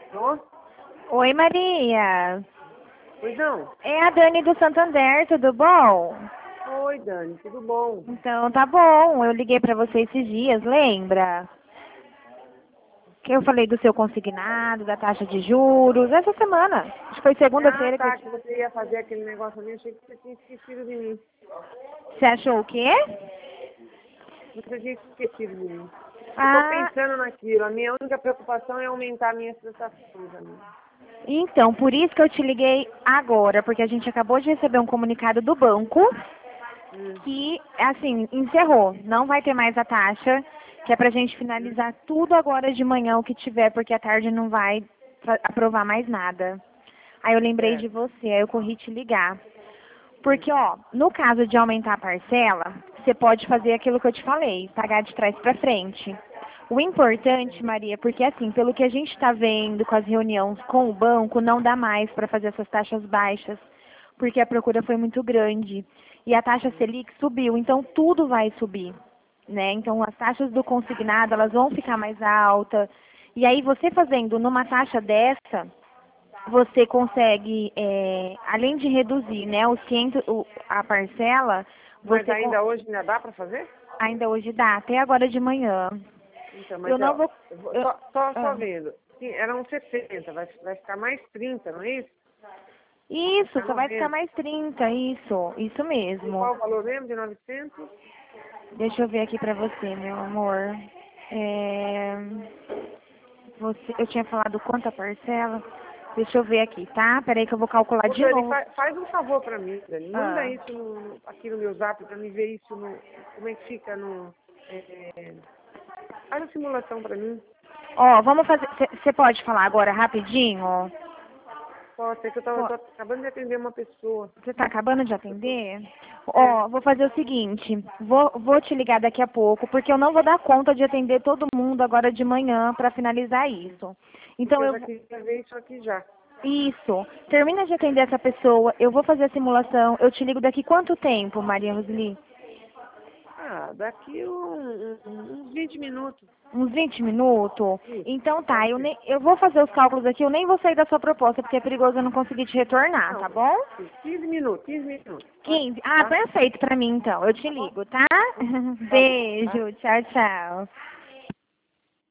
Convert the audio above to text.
Ô, Oi, Maria. pois não. É a Dani do Santander, tudo bom? Oi, Dani, tudo bom? Então tá bom, eu liguei pra você esses dias, lembra? Que eu falei do seu consignado, da taxa de juros, essa semana. Acho que foi Ah, segunda-feira que eu tá, te... que você ia fazer aquele negócio ali, achei que você tinha esquecido de mim. Você achou o quê? Você tinha esquecido de mim. Eu tô Ah, pensando naquilo, a minha única preocupação é aumentar minhas prestações, amiga. então, por isso que eu te liguei agora, porque a gente acabou de receber um comunicado do banco Hum, que, assim, encerrou. Não vai ter mais a taxa, que é pra gente finalizar tudo agora de manhã, o que tiver, porque à tarde não vai aprovar mais nada. Aí eu lembrei de certo. você, aí eu corri te ligar. Porque, ó, no caso de aumentar a parcela, você pode fazer aquilo que eu te falei, pagar de trás para frente. O importante, Maria, porque assim, pelo que a gente está vendo com as reuniões com o banco, não dá mais para fazer essas taxas baixas, porque a procura foi muito grande. E a taxa Selic subiu, então tudo vai subir, né? Então as taxas do consignado, elas vão ficar mais altas. E aí você fazendo numa taxa dessa, você consegue, além de reduzir, né, os 500, a parcela, Mas você ainda hoje ainda dá pra fazer? ainda hoje dá, até agora de manhã. Então, Eu mas não ó, vou. eu vou, eu- só ah. vendo. Sim, eram 60, vai ficar mais 30, não é isso? Vai Isso, ficar só vai ficar 90. mais 30, isso E mesmo. qual o valor mesmo de 900? Deixa eu ver aqui pra você, meu amor. É, eu tinha falado quanto a parcela? Deixa eu ver aqui, tá? Peraí que eu vou calcular Ô, de Dani, novo. faz um favor pra mim, Dani. Manda Ah. isso aqui no meu zap pra mim ver isso como é que fica no. Faz a simulação pra mim. Ó, vamos fazer. Você pode falar agora rapidinho? Pode ser que eu tô acabando de atender uma pessoa. Você está acabando de atender? É, Ó, vou fazer o seguinte, vou te ligar daqui a pouco, porque eu não vou dar conta de atender todo mundo agora de manhã para finalizar isso. porque Então eu eu já queria ver isso aqui já. isso. Termina de atender essa pessoa, eu vou fazer a simulação, eu te ligo daqui quanto tempo, Maria Roseli? Ah, daqui uns 20 minutos. Uns 20 minutos? Isso, Então tá, pode ser. eu vou fazer os cálculos aqui, eu nem vou sair da sua proposta, porque é perigoso eu não conseguir te retornar, Não, tá bom? 15 minutos, 15 minutos. Pode, 15. Ah, tá? perfeito pra mim então. Eu te Tá bom? ligo, tá? Então, tá bom, tá? Beijo. Tchau, tchau.